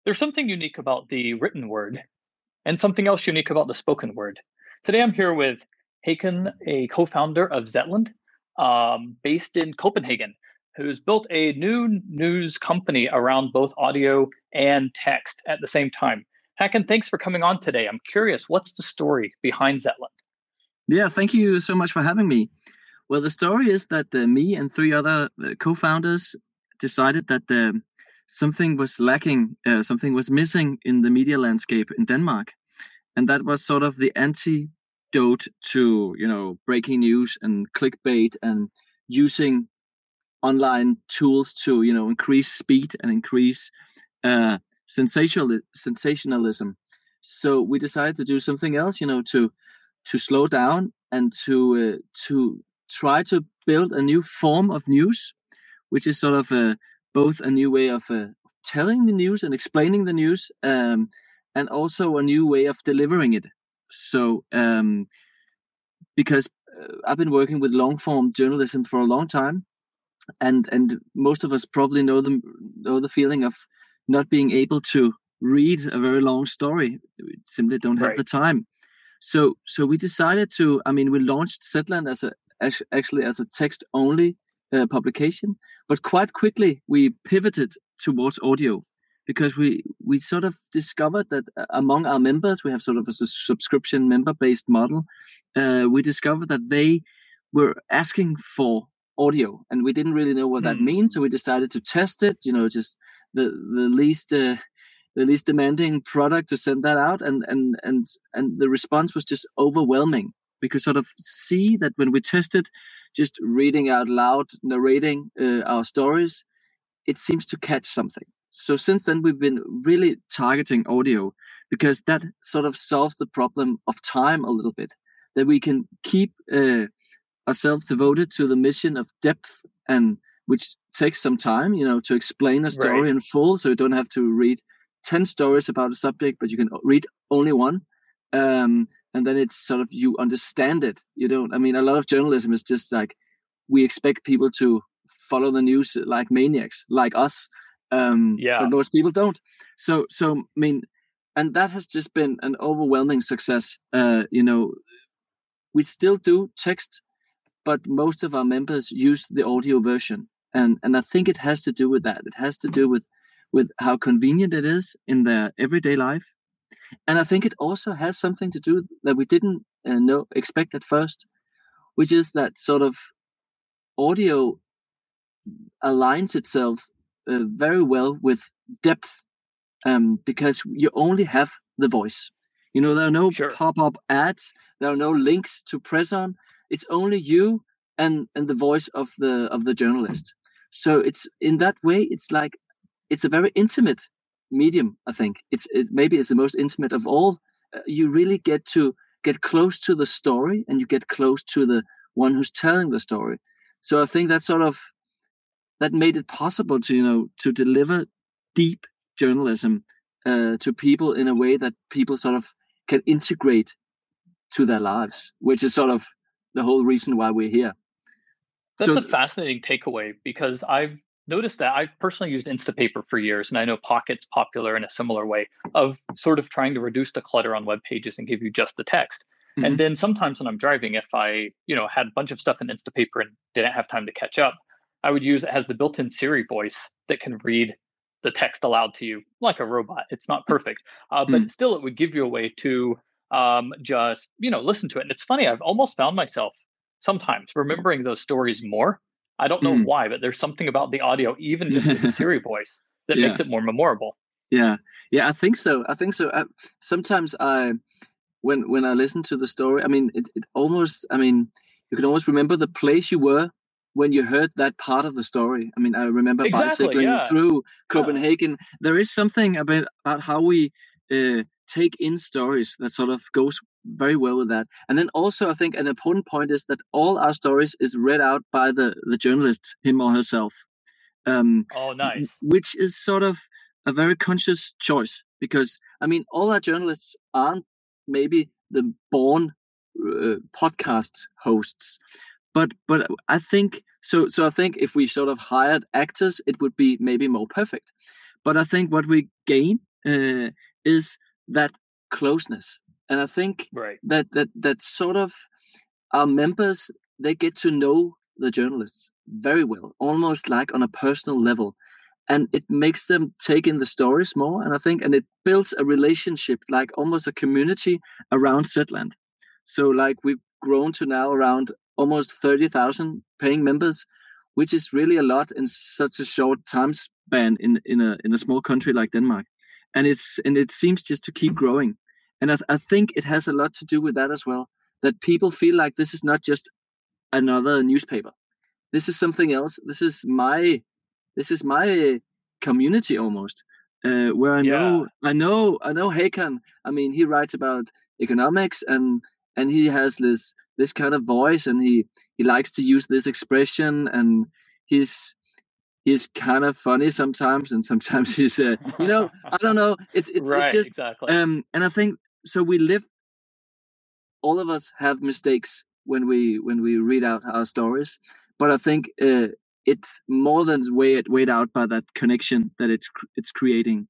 There's something unique about the written word and something else unique about the spoken word. Today I'm here with Haken, a co founder of Zetland, based in Copenhagen, who's built a new news company around both audio and text at the same time. Haken, thanks for coming on today. I'm curious, what's the story behind Zetland? Yeah, thank you so much for having me. Well, the story is that me and three other co-founders decided that something was lacking, something was missing in the media landscape in Denmark. And that was sort of the antidote to, breaking news and clickbait and using online tools to, increase speed and increase sensationalism. So we decided to do something else, to slow down and to try to build a new form of news, which is sort of both a new way of telling the news and explaining the news, and also a new way of delivering it. So, because I've been working with long form journalism for a long time, and most of us probably know the feeling of not being able to read a very long story. We simply don't have the time. So we decided to. I mean, we launched Zetland as a text only publication, but quite quickly we pivoted towards audio because we sort of discovered that among our members, we have sort of a subscription member based model. We discovered that they were asking for audio, and we didn't really know what that means. So we decided to test it. Just the least demanding product to send that out, and the response was just overwhelming. We could sort of see that when we tested just reading out loud, narrating our stories, it seems to catch something. So since then, we've been really targeting audio because that sort of solves the problem of time a little bit, that we can keep ourselves devoted to the mission of depth, and which takes some time, to explain a story in full. So you don't have to read 10 stories about a subject, but you can read only one. And then it's sort of, you understand it. A lot of journalism is just like, we expect people to follow the news like maniacs, like us. But most people don't. So, and that has just been an overwhelming success. We still do text, but most of our members use the audio version. And I think it has to do with that. It has to do with how convenient it is in their everyday life. And I think it also has something to do that we didn't expect at first, which is that sort of audio aligns itself very well with depth, because you only have the voice. There are no pop-up ads, there are no links to press on. It's only you and the voice of the journalist. So it's in that way, it's like it's a very intimate medium. I think maybe it's the most intimate of all. You really get close to the story, and you get close to the one who's telling the story. So I think that made it possible to deliver deep journalism to people in a way that people sort of can integrate to their lives, which is sort of the whole reason why we're here. That's a fascinating takeaway, because I've noticed that I've personally used Instapaper for years, and I know Pocket's popular in a similar way of sort of trying to reduce the clutter on web pages and give you just the text. Mm-hmm. And then sometimes when I'm driving, if I, had a bunch of stuff in Instapaper and didn't have time to catch up, I would use it as the built-in Siri voice that can read the text aloud to you like a robot. It's not perfect, but still it would give you a way to just, listen to it. And it's funny, I've almost found myself sometimes remembering those stories more. I don't know why, but there's something about the audio, even just with the Siri voice, that makes it more memorable. Yeah, I think so. Sometimes when I listen to the story, it almost, you can almost remember the place you were when you heard that part of the story. I remember bicycling through Copenhagen. Yeah. There is something about how we take in stories that sort of goes very well with that. And then also, I think an important point is that all our stories is read out by the journalist, him or herself. Nice. Which is sort of a very conscious choice, because all our journalists aren't maybe the born podcast hosts, but I think so. I think if we sort of hired actors, it would be maybe more perfect. But I think what we gain is that closeness. And I think Right. that sort of our members, they get to know the journalists very well, almost like on a personal level. And it makes them take in the stories more. And I think, and it builds a relationship, like almost a community around Zetland. So like we've grown to now around almost 30,000 paying members, which is really a lot in such a short time span in a small country like Denmark. And it seems just to keep growing. And I think it has a lot to do with that as well, that people feel like this is not just another newspaper. This is something else. This is my community almost, where I know Hakan. I mean, he writes about economics, and he has this kind of voice, and he likes to use this expression, and he's kind of funny sometimes, and sometimes he's I don't know. It's right, just exactly. And I think so. All of us have mistakes when we read out our stories, but I think it's more than weighed out by that connection that it's creating.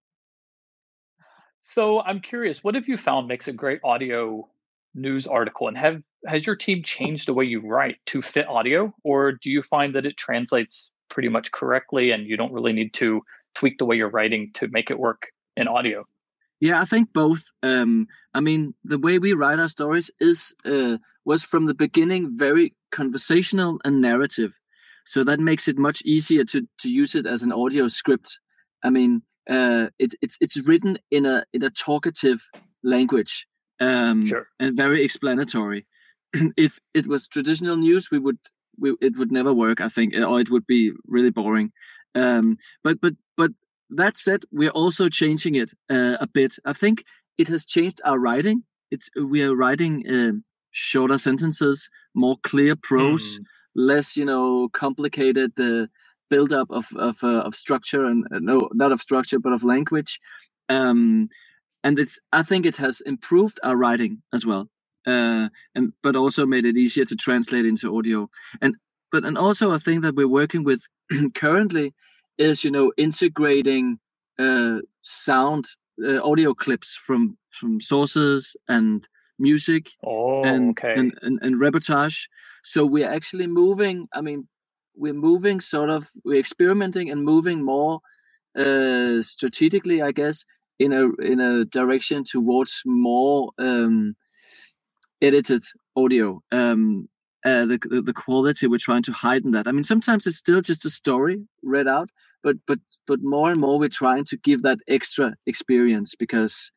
So I'm curious, what have you found makes a great audio news article? And has your team changed the way you write to fit audio, or do you find that it translates pretty much correctly and you don't really need to tweak the way you're writing to make it work in audio? Yeah, I think both. I mean, the way we write our stories was from the beginning very conversational and narrative, so that makes it much easier to use it as an audio script. I mean, it's written in a talkative language, Sure. and very explanatory. If it was traditional news, it would never work, I think, or it would be really boring. But that said, we're also changing it a bit. I think it has changed our writing. We are writing shorter sentences, more clear prose, less complicated build up of structure, and no, not of structure but of language. And I think it has improved our writing as well, but also made it easier to translate into audio. And also I think that we're working with currently is integrating sound audio clips from sources and music Okay. and reportage. So we're actually moving. I mean, we're experimenting and moving more strategically, I guess, in a direction towards more edited audio. The quality we're trying to heighten that. I mean, sometimes it's still just a story read out, but more and more we're trying to give that extra experience, because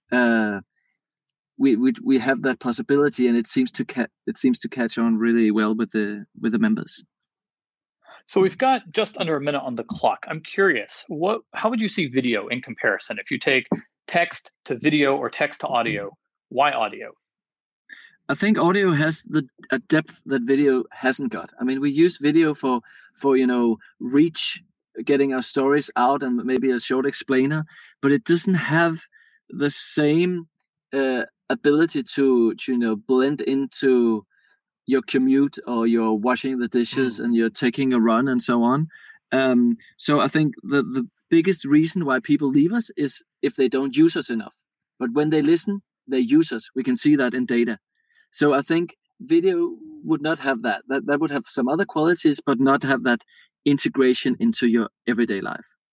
we have that possibility, and it seems to catch on really well with the members. So we've got just under a minute on the clock. I'm curious, how would you see video in comparison? If you take text to video or text to audio, why audio? I think audio has a depth that video hasn't got. I mean, we use video for reach, getting our stories out, and maybe a short explainer, but it doesn't have the same ability to blend into your commute, or you're washing the dishes and you're taking a run and so on. So I think the biggest reason why people leave us is if they don't use us enough. But when they listen, they use us. We can see that in data. So I think video would not have that. That would have some other qualities, but not have that integration into your everyday life.